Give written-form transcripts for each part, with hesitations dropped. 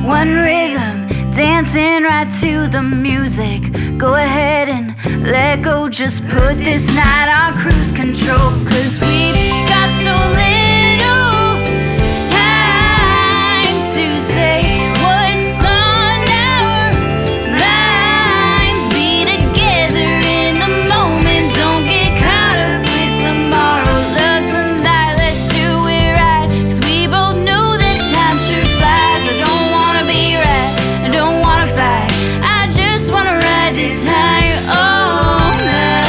One rhythm, dancing right to the music. Go ahead and let go, just put this night on cruise control. 'Cause we've got so little time to say what's on our minds. Be together in the moment, don't get caught up with tomorrow. Love tonight, let's do it right. 'Cause we both know that time sure flies. I don't wanna be right, I don't wanna fight, I just wanna ride this high all night.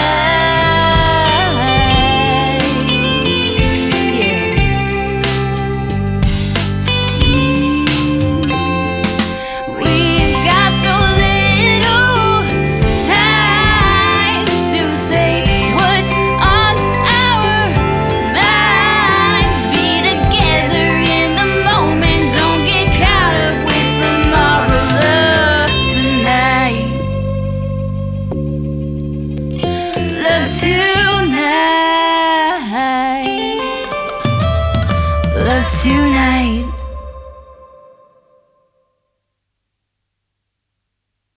We've got so little time to say what's on our minds. Be together in the moment, don't get caught up with tomorrow. Love tonight, love tonight, love tonight.